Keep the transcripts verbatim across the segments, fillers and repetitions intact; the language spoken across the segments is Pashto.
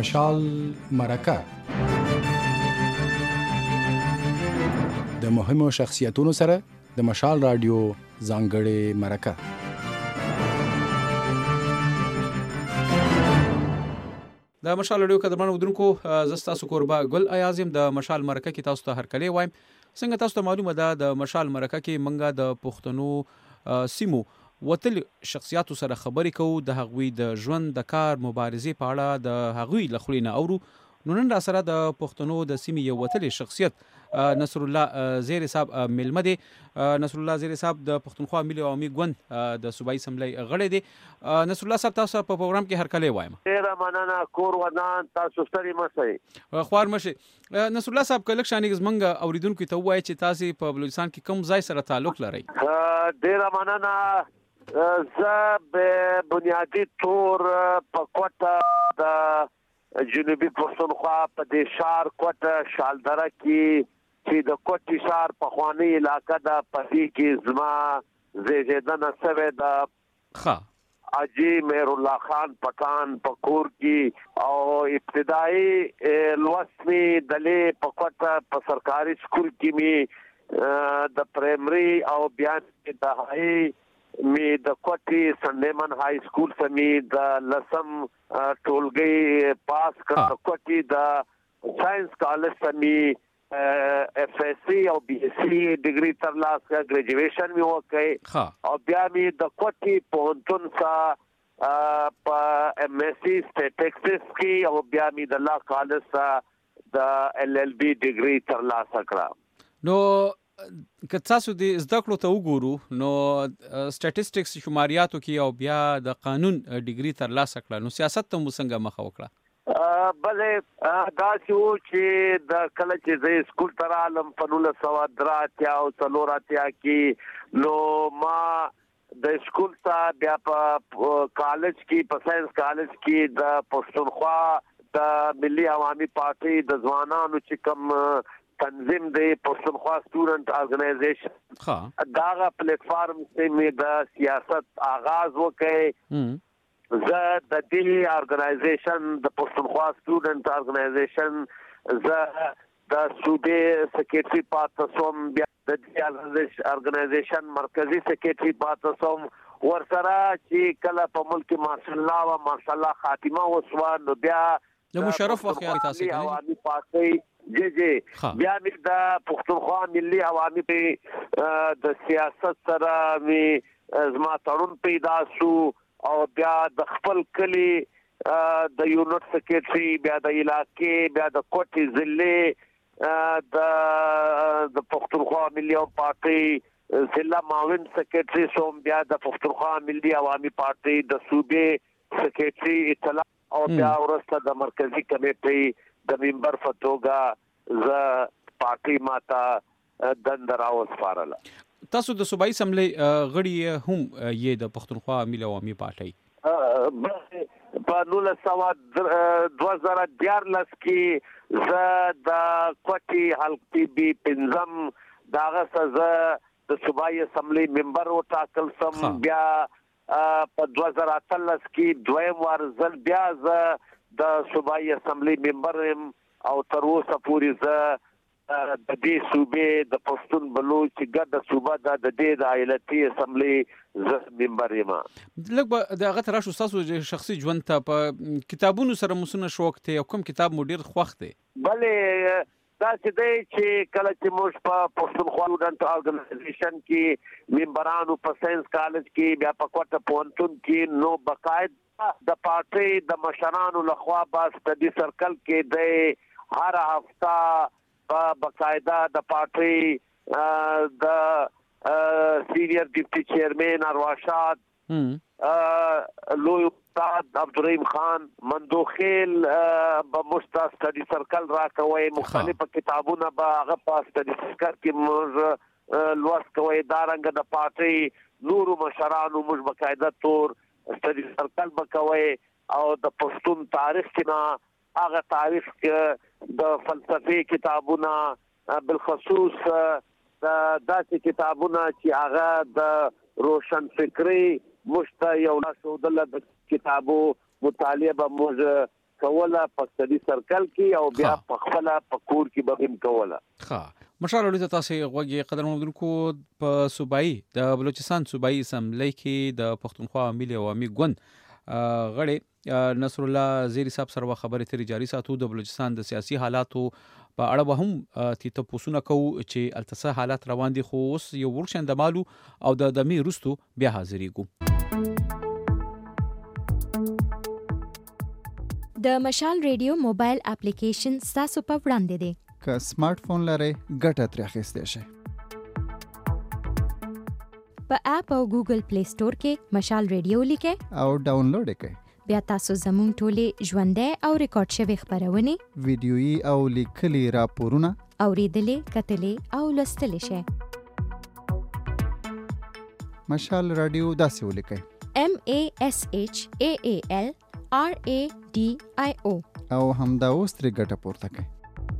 مشال مرکه د مهمو شخصیتونو سره د مشال رادیو ځانګړې مرکه. د مشال رادیو قدرمن اودونکو زستا سو کوربا ګل ایازم د مشال مرکه کې تاسو ته هرکلی وایم. څنګه تاسو ته معلومه ده د مشال مرکه کې منګه د پښتنو سیمو وتل شخصیاتو سره خبرې کوو، د هغوی د ژوند د کار مبارزې په اړه د هغوی له خولې نه اورو. نو نن را سره د پښتنو د سیمې یو وتلی شخصیت نصر الله زیری صاحب میلمه دی. نصر الله زیری صاحب د پښتونخوا ملي عوامي ګوند د صوبایي اسمبلی غړی دی. نصر الله صاحب تاسو په پروګرام کې هرکلی وایم. ډیره مننه کور ودان، تاسو ستړي مشئ خوار مشئ. نصر الله صاحب کله شانې زمنګ اوریدونکو ته وایي چې تاسو په بلوچستان کې کوم ځای سره تعلق لرئ؟ ډیره مننه. زه به بنیادی طور په کوټه د جنوبي پښتونخوا په دې شهر کوټه شالدره کې چې د کوټي شهر په خواني علاقه د پدې کې زما زیږیدنه شوې ده. ښه اجي مهر الله خان پټان په کور کې او ابتدایي لوست می دلې په کوټه په سرکاري سکول کې می د پرایمري او بیا د هاي می د کوټي سندمن های سکول سمي د لسم ټولګي پاس کړ. کوټي د ساينس کالج سمي اف اس سی او بي اس سی ډیګري ترلاسه ګریجویشن می وکړ او بیا می د کوټي پونتون سا په ام اس سی سټیټکس کې او بیا می د لا کالج سا د ال ال بي ډیګري ترلاسه کړ. نو که تاسو د زده کړو ته وګورو نو سټیټسټکس شماریاتو کې او بیا د قانون ډیګري ترلاسه کړه، نو سیاست ته مو څنګه مخه وکړه؟ بلې دا چې د کله چې زه سکول ته رالم په نولس سوه درې اتیا او څلور اتیا کې نو ما د سکول ته بیا په کالج کې په ساينس کالج کې د پښتونخوا د ملي عوامي پارټي د ځوانانو چې کوم تنظیم دی پښتونخوا سټوډنټ ارګنایزیشن داغه پلیټ فارم سے می د سیاست آغاز وکړ. زه د دې ارګنایزیشن د پښتونخوا سټوډنټ ارګنایزیشن زه د صوبې سیکریټري پاتې شوم، بیا د دې ارګنایزیشن مرکزی سیکریټري پاتې شوم. ورسره چې کله په ملک ماشاء الله و ماشاء الله خاتمه وسوه نو بیا د مشرف واقعي تاسو کوي عوامي پارټي جی جی بیا می د پښتونخوا ملي عوامي په د سیاست سره می زما تړون پیدا شو او بیا د خپل کلی د یونټ سیکریټري بیا د علاقې بیا د کوټي ضلع د د پښتونخوا ملي پارټي ضلع معاون سیکریټري سوم، بیا د پښتونخوا ملي عوامي پارټي د صوبې سیکریټري اطلاع او بیا ورسته د مرکزی کمیټې د ممبر فتوګه ز پارټي ماته دندرا وسپارله. تاسو د صوبایي اسمبلی غړي هم یې د پښتونخوا ملي عوامي پارټي په نولس سوه دوه زره دیارلس کې زه د کوټي حلقې بي پنځم داغه سزا د صوبایي اسمبلی ممبر وټاکل سم. بیا په دوه زره اتلس کې دویم وار ځل بیا زه د صوبایي اسمبلی ممبر او تر اوسه پورې زه د دې صوبې د پښتون بلوچ ګډه صوبه د دې د ایالتي اسمبلی زه ممبر یم. لږ به د هغه تر شو تاسو شخصي ژوند ته په کتابونو سره مسونه شوق ته کوم کتاب مو ډیر خوښ دی؟ بلې دا چې دی چې کله چې موږ په پښتونخوا سټوډنټ ارګنایزیشن کې ممبرانو په ساينس کالج کې بیا په کوټه پونتون کې نو بقاید د پارټي د مشرانو لخوا با سټډي سرکل کې د هر هفته په بقاعده د پارټي د سینیئر ډیپټي چیرمن ارواشاد لوی استاد عبدالرحیم خان مندوخیل به مستا سټډي سرکل راکوي، مختلف کتابونه به هغه په سټډي سرکل کې موږ لوست کوي. دا رنګ د پارټي نورو مشرانو موږ بقاعده تور سټډي سرکل بکوي او د پښتون تاریخ کې نه هغه تاریخ د فلسفي کتابونه بالخصوص د داسې کتابونه چې هغه د روشن فکری مشته یو نشودل د کتابو مطالعه به موږ کوله په سړي سرکل کې او بیا په خپل پکور کې به هم کوله. ښه مشال اړیته تاسو غوږی قدرمن مدونکو په صوبایي د بلوچستان صوبایي اسمبلی کې د پښتونخوا ملي عوامي ګوند غړي نصر الله زیری صاحب سره خبرې ترې جاري ساتو. د بلوچستان د سیاسي حالاتو په اړه به هم تی تاسو کو چې التسه حالات روان دي، خو اوس یو ورشن د مالو او د دمي رستو بیا حاضرېګو. د مشال ریډیو موبایل اپلیکیشن ستاسو په وړاندې دی. که سمارټ فون لرئ ګټه ترې اخیستی شئ. په اپ او ګوګل پلی سٹور کې مشال ریډیو لیکئ او ډاونلوډ یې کړئ. بیا تاسو زموږ ټولې ژوندۍ او ریکارډ شوي خپرونې، ویډیويي او لیکلي راپورونه اورېدلې، کتلې او لوستلی شئ. مشال رادیو داسې ولیکئ: M A S H A A L R A D I O او همدا اوس ترې ګټه پورته کړئ.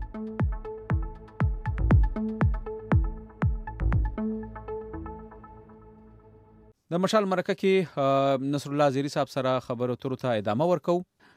د مشال مرکه کې نصر الله زیری صاحب سره خبرو ترو ته ادامه ورکو.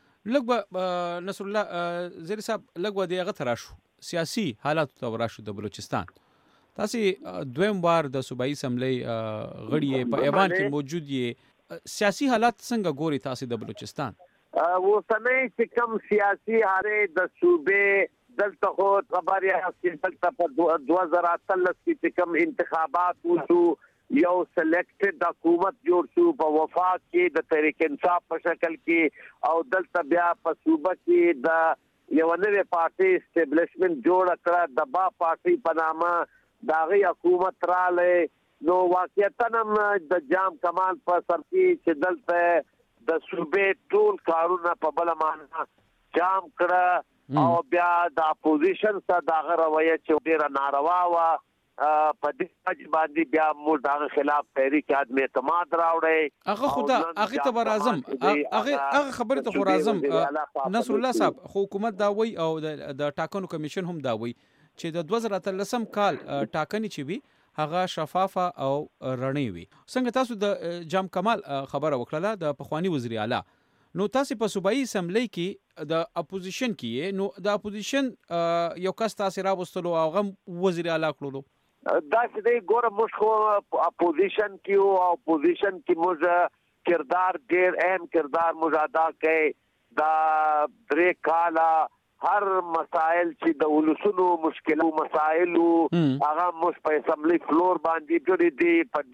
لږ نصر الله زیری صاحب لږ د هغه تراشو سیاسي حالات ته وراشو د بلوچستان. تاسو دویم بار د صوبایي اسمبلی غړي په ایوان کې موجود یې، سیاسي حالات څنګه ګوري تاسو د بلوچستان؟ و سمې چې کوم سیاسي حالات د صوبې دلته خو خبرې هستي دلته په دوه هزار اتلس کې کوم انتخابات وشو، یو سلیکټډ حکومت جوړ شو په وفاق کې د تحریک انصاف په شکل کې، او دلته بیا په صوبه کې د یو نوې پارټي اسټابلیشمنت جوړ کړه د با پارټي په نامه داغي حکومت رااله. نو واقعیتا هم د جام کمال په سر کې چې دلته د صوبې ټول کارونه په بل معنا جام کړه او بیا د اپوزیشن سره دغه رویه چې ډیره ناروا و په دې اج باندې بیا موږ دغه خلاف تحریک عدم اعتماد راوړی. هغه خدا هغه ته برازم هغه هغه خبره ته خو راځم نصر الله صاحب، حکومت دا وی او د ټاکنو کمیشن هم دا وی چې د دوه هزار اتلسم کال ټاکنې چې وي هغه شفافه او رڼې وي. څنګه تاسو د جام کمال خبره وکړه د پخوانی وزیر اعلی، نو تاسو په صوبایي اسمبلی کې د اپوزیشن کې نو د اپوزیشن یو کس تاسو راوستلو او هغه وزیر اعلی کړلو؟ دا چې دی ګوره موږ خو اپوزیشن کې او اپوزیشن کې موږ کردار ډېر اهم کردار موږ ادا کړی. دا درې کاله هر مسائل چې د ولسونو مشکلو مسائلو هغه موږ په اسمبلی فلور باندې کړی دي په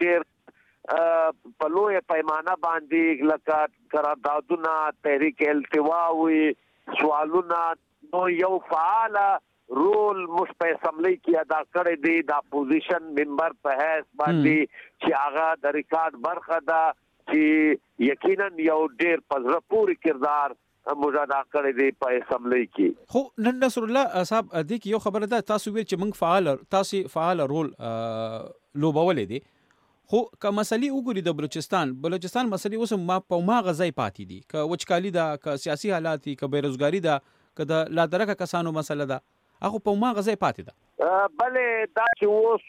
ډېر په لویه پیمانه باندې، لکه قراردادونه، تحریک التوا وي، سوالونه. نو یو فعال رول موږ په اسمبلی کې ادا کړی دی د اپوزیشن ممبر په حیث باندې چې هغه د ریکارډ برخه ده چې یقینا یو ډېر په زړه پورې کردار موږ ادا کړی دی په اسمبلی کې. خو نن نصر الله صاحب دې کې یو خبره ده، تاسو ویل چې موږ فعال تاسو فعال رول لوبولې دي، خو که مسلې وګوري د بلوچستان بلوچستان مسلې اوس ما په ما غځای پاتې دي، که وچکالي ده، که سیاسي حالات دي، که بیروزګاری ده، که د لادرکه کسانو مسله ده، هغه په ما غځای پاتې ده. بلې دا چې اوس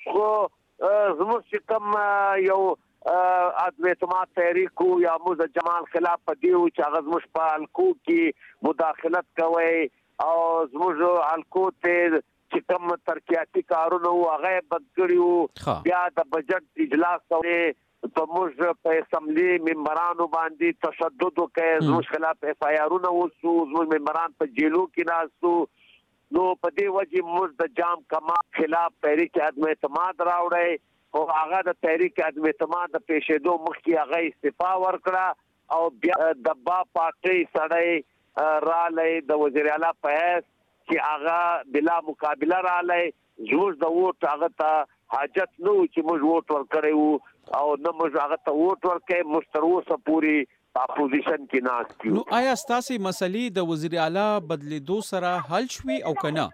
خو زموږ چې کوم یو عدم اعتماد تحریک یا موږ د جمال خلاف په دی چې هغه زموږ په حلقو کې مداخلت کوي او زموږ حلقو ته چې کوم ترقیاتي کارونه هغه بند کړي، بیا د بجټ اجلاس کوي په موږ په اسمبلی ممبرانو باندې تشدد وکړي، زموږ خلاف اف آی آرونه وشو، زموږ ممبران په جیلو کې ناستو. نو په دې وجه موږ د جام کمال خلاف تحریک عدم اعتماد راوړی او هغه د تحریک عدم اعتماد د پیښېدو مخکې هغه استعفا ورکړه او بیا د با پارټي سړی رالی د وزیر اعلی په حیث چې هغه بلا مقابله رالی. زموږ د ووټ هغه ته حاجت نه و چې موږ ووټ ورکړی وو او نه موږ هغه ته ووټ ورکړی. موږ تر اوسه پورې اپوزیشن کې ناست یو. نو آیا ستاسو مسلې د وزیر اعلی بدلیدو سره حل شوي او کنه؟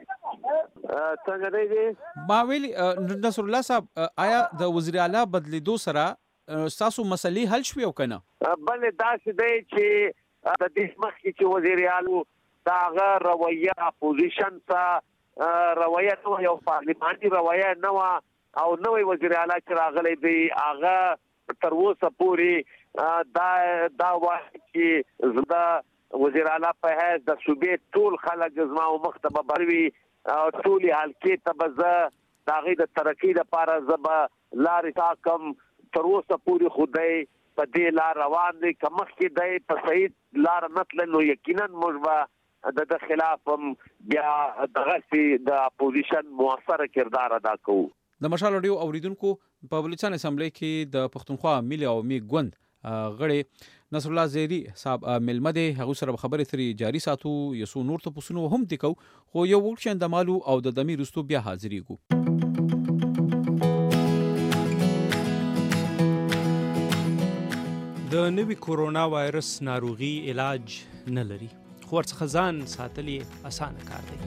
څنګه دی ما ویل نصر الله صاحب آیا د وزیر اعلی بدلیدو سره تاسو مسلې حل شوي او کنه؟ بلې دا چې دی چې د دې مخکې چې وزیر اعلی دا هغه رویه اپوزیشن ته رویه نو یو پارلیماني رویه نه و او نوې وزیر اعلی چې راغلی دی هغه تر اوسه پورې دا دا وایي چې زه وزیر اعلی په هیڅ د صوبې ټول خلک زما او مختبه بروي ټول حلقې ته به زه د هغې د ترقۍ لپاره زه به لارې ټاکم. تر اوسه پورې خو دی په دې لار روان دی، که مخکې دی په صحیح لار نه تللی نو یقینا موږ به د ده خلاف هم بیا دغسې د اپوزیشن مؤثره کردار ادا کوو. د مشال راډیو اوریدونکو په بلوچستان اسمبلی کې د پښتونخوا ملي عوامي ګوند غړی نصر الله زیری صاحب ملمه دی، هغه سره خبرې ترې جاری ساتو، یو څو نور تپوسونه هم دکو، خو یو وخت د مالو او د دمی رستو بیا حاضرېږو. د نوي کورونا وایرس ناروغي علاج نه لري، خو ورڅخه ځان ساتل یې اسانه کار دی.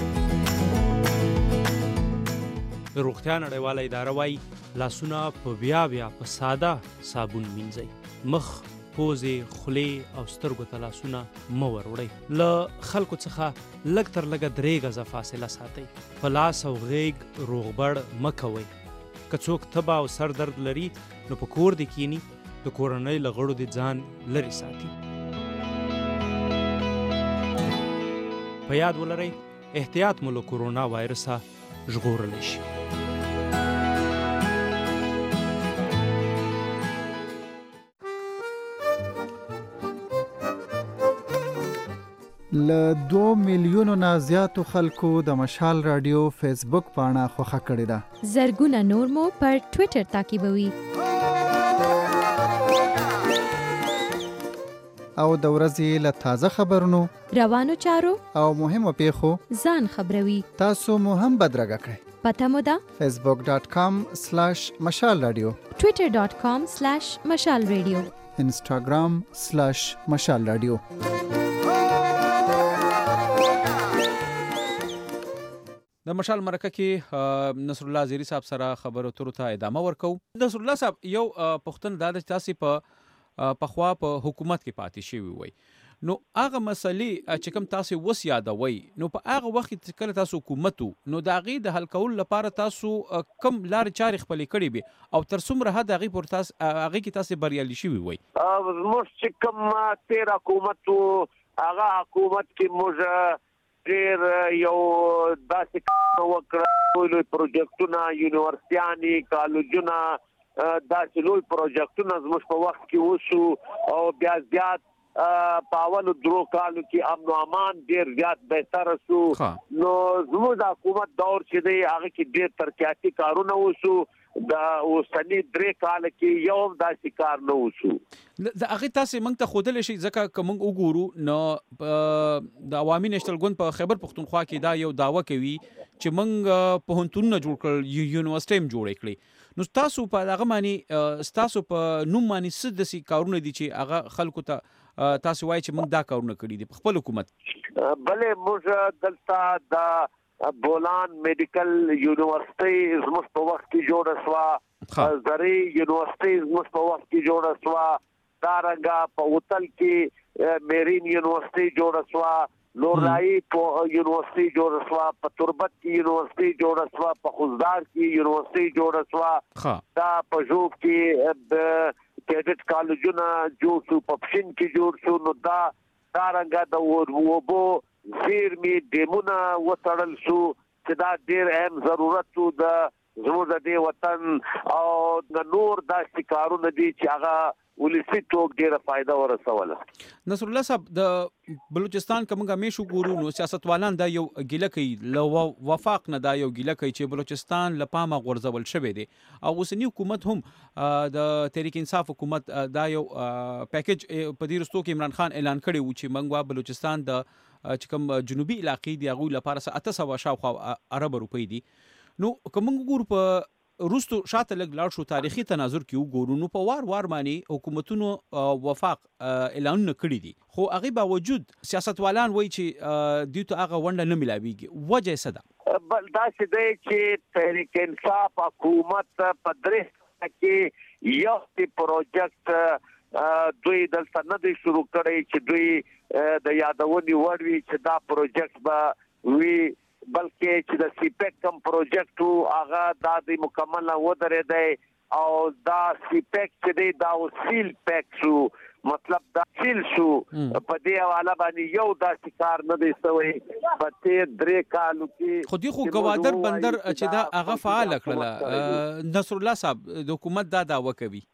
د روغتیا نړیواله اداره وایي لاسونه په بیا بیا په ساده صابون مینځئ، مخ، پوزې، خولې او سترګو ته لاسونه مه وروړئ. له خلکو څخه لږ تر لږه درې غزه فاصله ساتئ. په لاس او غیږ روغبړ مه کوئ. که څوک تبه او سر درد لري نو په کور دې کینی، د کورنۍ له غړو دې ځان لرې ساتي. په یاد ولرئ احتیاط مو له کورونا وایرسه ژغورلی شي. له دو میلیونو نه زیاتو خلکو د مشال رادیو فیسبوک پاڼه خوښه کړې ده. زرګونه نور مو پر ټویټر تعقیبوي او د ورځې له تازه خبرونو، روانو چارو او مهمو پیښو ځان خبروي. تاسو مو هم بدرګه کړئ. پته مو ده فیسبوک ډاٹ کام سلاش مشال رادیو، ټویټر ډاٹ کام سلاش مشال رادیو، انسټاګرام سلاش مشال رادیو. د مشال مرکه کې نصر الله زیری صاحب سره خبرو ترو ته ادامه ورکو. نصر الله صاحب یو پښتون دا د تاسو په پخوا په حکومت کې پاتې شوی وي، نو هغه مسلې چې کوم تاسو وس یادوي، نو په هغه وخت کې کله تاسو حکومت نو د هغې د حل کولو لپاره تاسو کم لارې چارې خپلې کړې وي او تر څومره حد هغې پورې تاسو هغې کې تاسو بریالي شوي وي؟ زموږ چې کوم تېر حکومت و هغه حکومت کې موږ ډېر یو داسې کار وکړه، لوی پروجیکټونه، یونیورسټیانې، کالجونه، داسې لوی پروجیکټونه زموږ په وخت کې وشو او بیا زیات په اولو درو کالو کې امن او امان ډېر زیات بهتره شو. نو زموږ د حکومت دور چې دی هغه کې ډېر ترقیاتي کارونه وشو. د اوسني درې کاله کې یو هم داسې کار نه وشو. د هغې تاسې موږ ته ښودلی شي، ځکه که موږ وګورو نو د عوامي نیشنل ګوند په خیبر پښتونخوا کې دا یو دعوه کوي چې موږ پوهنتونونه جوړ کړل، یونیورسټۍ هم جوړې کړې. نو تاسو په هغه باندې ستاسو په نوم باندې څه داسې کارونه دي چې هغه خلکو ته تاسو وایي چې موږ دا کارونه کړي دي په خپل حکومت؟ بلې موږ دلته د بولان میډیکل یونیورسټۍ زموږ په وخت کې جوړه شوه، زرعي یونیورسټۍ زموږ په وخت کې جوړه شوه، دارنګه په وتل کې میرین یونیورسټۍ جوړه شوه، لورلائی په یونیورسټۍ جوړه شوه، په تربت کې یونیورسټۍ جوړه شوه، په خوزدار کې یونیورسټۍ جوړه شوه، دا په ژوب کې کیډټ کالجونه جوړ شو، په پښین کې جوړ شو. نو دا دارنګه د اوبو زیرمې ډیمونه وتړل شو چې دا ډېر اهم ضرورت و د زموږ د دې وطن، او د نور داسې کارونه دي چې هغه ولسی توګه ډیره فائدہ ورسوله. نصر الله صاحب د بلوچستان کوم همیش وګورو نو سیاستوالان دا یو ګیله کوي، لو وفاق نه دا یو ګیله کوي چې بلوچستان لپامه غورځول شوی دی، او اوسنی حکومت هم د تحریک انصاف حکومت دا یو پیکج په دې رستو کې عمران خان اعلان کړی و چې موږ بلوچستان د چې کوم جنوبي علاقې دی هغوی لپاره څه اته سوه شاوخوا ارب روپۍ دي. نو که موږ وګورو په روستو شاته لږ لاړ شو تاریخي تناظر کې وګورو نو په وار وار باندې حکومتونو وفاق اعلانونه کړي دي، خو هغې باوجود سیاستوالان وایي چې دوی ته هغه ونډه نه میلاویږي. وجه یې څه ده؟ بل داسې دی چې تحریک انصاف حکومت په درې کې یو پروجیکټ دوی دلته نه دی شروع کړی چې دوی د یادونې وړ وي چې دا پروجیکټ به وي، بلکې چې د سی پیک کم پروجیکټ هغه د مکمل ودرې دی او دا سی پیک چې دی دا سیل پیک شو مطلب دا سیل شو په دې حواله باندې یو دا کار نه دی سوی په تیر درې کالو کې خو دی خو ګوادر بندر چې دا هغه فعال کړل نصر الله صاحب د حکومت دا دعوه کوي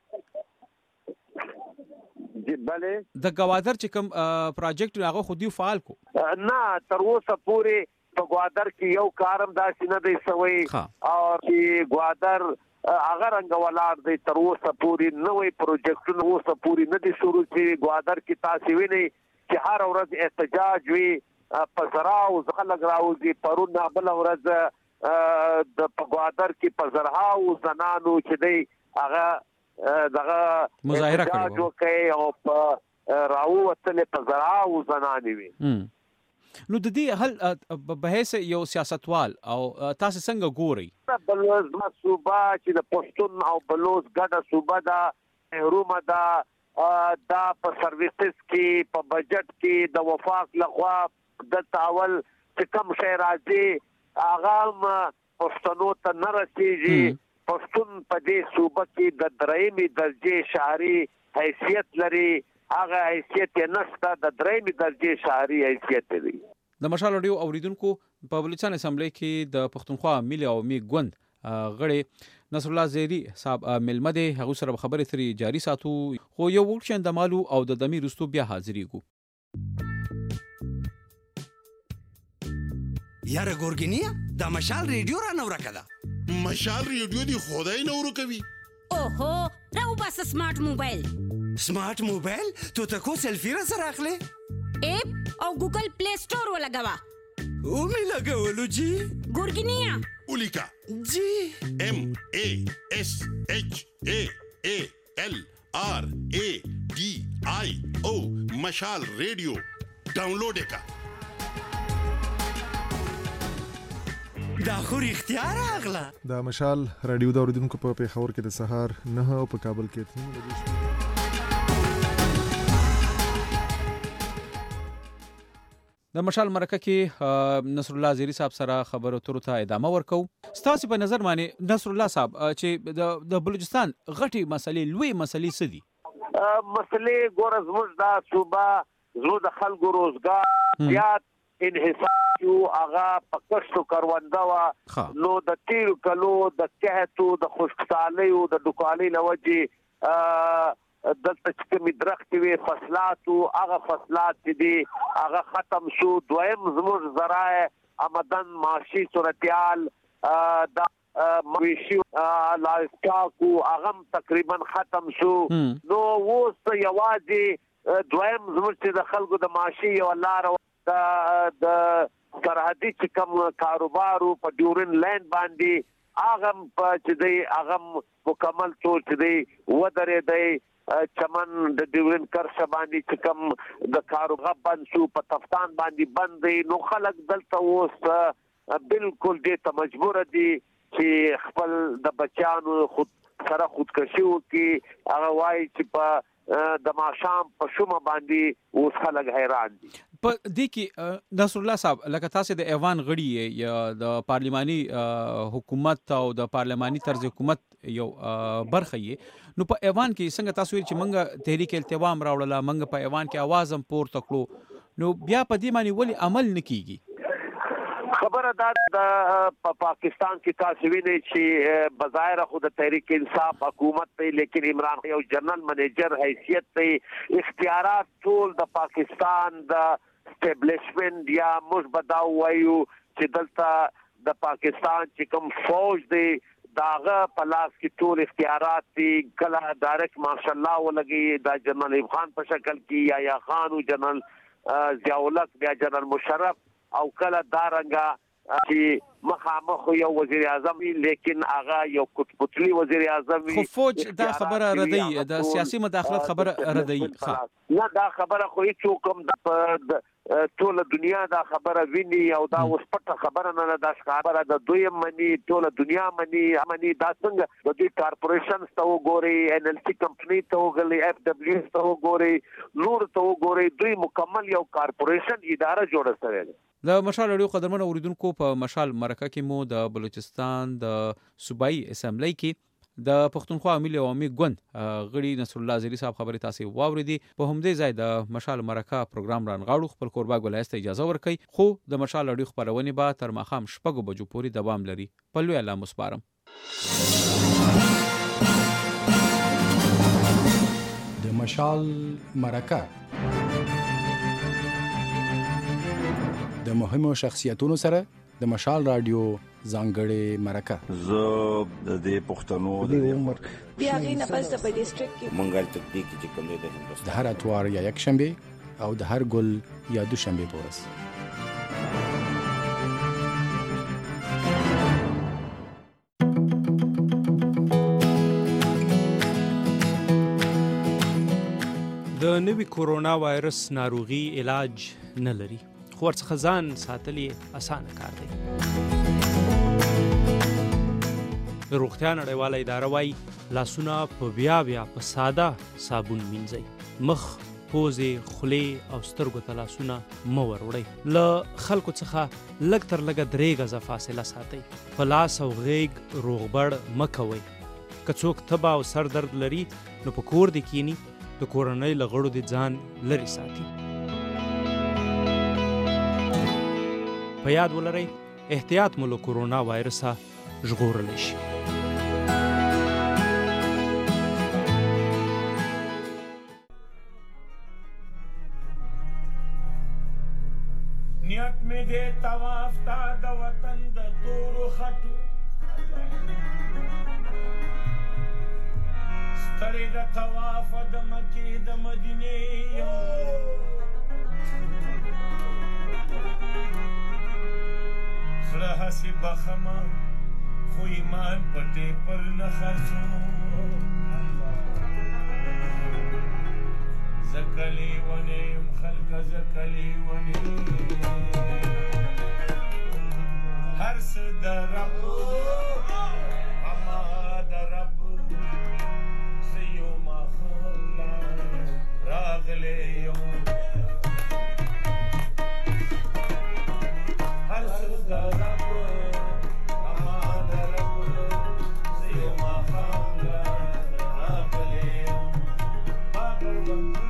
بله د ګوادر چې کوم پروجیکټ هغه خو دی فعال کو نه تر اوسه پورې په ګوادر کې یو کارم داسې نه دی سوی او چې ګوادر هغه رنګ ولار دی تر اوسه پورې نوې پروجیکټونه اوسه پورې نه دي شروع شوي ګوادر کې تاسو وینئ چې هر ورځ احتجاج وي په زراو خلک راوځي پرون بله ورځ د په ګوادر کې په زرهاو زنانو چې دی هغه دغه مظاهره کوي او په راووتل په زراو زنانې وي نو د دې حل به هیڅ یو سیاستوال او تاسو څنګه ګوري بلوز ما صوبه چې د پښتون او بلوز ګډه صوبه ده رومه ده دا په سرویسز کې په بجټ کې د وفاق لخوا د تاول چې کم شي راځي هغه پښتنو ته نه رسیږي پښتون په دې صوبه کې د درېمې درجه شهري حیثیت لري هغه حیثیت یې نشته د درېمې درجه شهري حیثیت لري د مشال رادیو اوریدونکو په بلوچستان اسمبلی کې د پښتونخوا ملي او می ګوند غړي نصر الله زیری صاحب ملمه دي هغه سره خبرې ترې جاری ساتو خو یو وکشن د مالو او د دمی رستو بیا حاضرېګو یاره ګورګینیا د مشال ریډیو را نو راکدا مشال ریډیو دی خدای نو ورو کوي اوهو راو بس سمارټ موبایل سمارټ موبایل تو تکو سیلفی را سره اخلي اپ او ګوګل پلی سٹور ولګوا او می لګولو جی ګورګینیا اولیکا جی ام ا اس اچ ا ا ال آر ا ډي آی او مشال ریډیو ډاونلوډ کا دا خو اختیار اغلا دا مشال رادیو دا اوریدونکو په پیښور کې د سهار نه او په کابل کې تنو لګیږي د مشال مرکه کې نصر الله زیری صاحب سره خبرو ترو ته ادامه ورکو ستاسو په نظر باندې نصر الله صاحب چې د بلوچستان غټي مسلې لوی مسلې څه دي مسلې ګور زموږ دا صوبه زموږ د خلکو روزګار زیات انحصار یو هغه په کښتو کرونده وه نو د تیرو کلو د قحطو د خشکسالۍ او د ډکوالۍ له وجې دلته چې کومې درختې وې فصلاتو هغه فصلات چې دي هغه ختم شو دویم زموږ ذرایع آمدن معاشي صورتحال دا مویشي لایفسټاک هغه هم تقریبا ختم شو نو اوس یوازې دویم زموږ چې د خلکو د معاشي یوه لاره د سرحدي چې کوم کاروبارو په ډیورن لاین باندې هغه چې دی هغه مکمل طور چې دی ودرې دی چمن د ډیورن کرښه باندې چې کوم د کاروبار بند شو په تفتان باندې بند دی نو خلک دلته اوس بالکل دې ته مجبور دي چې خپل د بچیانو خود سره خودکشي وکړي هغه وایي چې په د ماشام په شومه باندې اوس خلک حیران دي په دې کې نصر الله صاحب لکه تاسو د ایوان غړي یا د پارلماني حکومت او د پارلماني طرز حکومت یو برخه یې نو په ایوان کې څنګه تاسو ویل چې منګه تحریک التوام راوړله منګه په ایوان کې आवाज هم پورته کړو نو بیا په دې باندې ولې عمل نکېږي خبره دا د پاکستان کې تاسو وینئ چې بظاهر خود تحریک انصاف حکومت ته لیکن عمران یو جنرال منیجر حیثیت ته اختیارات ټول د پاکستان د اسټابلیشمنت یا مشبدا وایو چې دلته د پاکستان چې کوم فوج دی داغه پلاس کې ټول اختیارات دي کله ډایرکټ ماشاءالله ولګي دا جنرال ایوب خان په شکل کې یا یا خان او جنرال ضیاء الحق یا جنرال مشرف او کله دارنګه چې مخامخ یو وزیر اعظم لیکن هغه یو کوټپوتلی وزیر اعظم خو فوج دا خبره ردی د سیاسي مداخلت خبره ردی نه دا خبره خو هیڅ کوم د ټول دنیا دا خبره ویني او دا اوس پټه خبره نه ده خبره د دوی منی ټول دنیا منی منی دا څنګه د دې کارپوریشنز ته وګوري ان ال سی کمپنی ته وګوري اف دبليو ته وګوري نور ته وګوري دوی مکمل یو کارپوریشن اداره جوړه کړې ده د مشال اړیو قدرمن اوریدونکو په مشال مرکه کې مو د بلوچستان د صوبایي اسمبلی کې د پښتونخوا ملي عوامي ګوند غړي نصر الله زری صاحب خبرې تاسو واوریدي. په همدې ځای د مشال مرکه پروګرام رانغاړو. خپل کوربه ګلایست اجازه ورکړي خو د مشال اړیخ خبرونه به تر ماښام شپږو بجو پورې دوام لري. په لوی الله مسپارم. د مشال مرکه د مهمو شخصیتونو سره د مشال رادیو ځانګړې مرکه. زه د دې پښتنو د عمر بیا غي نه پس په ډیسټریکټ کې منګل تکنیک چې کوم دی د هندوستان د هر اتوار یا یک شنبه او د هر ګل یا دو شنبه پورس. د نوي کورونا وایرس ناروغي علاج نه لري خو ورڅخه ځان ساتل یې اسانه کار دی. د روغتیا نړیواله اداره وایي لاسونه په بیا بیا په ساده صابون مینځئ. مخ، پوزې، خولې او سترګو ته لاسونه مه وروړئ. له خلکو څخه لږ تر لږه درې غزه فاصله ساتئ. په لاس او غیږ روغبړ مه کوئ. که څوک تبه او سر درد لري نو په کور دې کینی د کورنۍ له غړو د ځان لرې ساتي. په یاد ولرئ احتیاط مو له کورونا وایرسه ژغورلی شي. نیت میں دے طواف تا د وطن د تورو خټو ستړی د طواف د مکې د مدینې زړه هسې بخمه خو ایمان پټې پر نه خرڅو زه کلی ونې یم خلکه زه کلی ونې هر څه د رب اما د رب زه یو ماښام راغلی یم هر څه د رب اما د رب زه یو ماښام راغلی یم پاگل بندو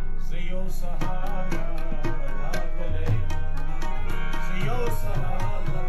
Sahara,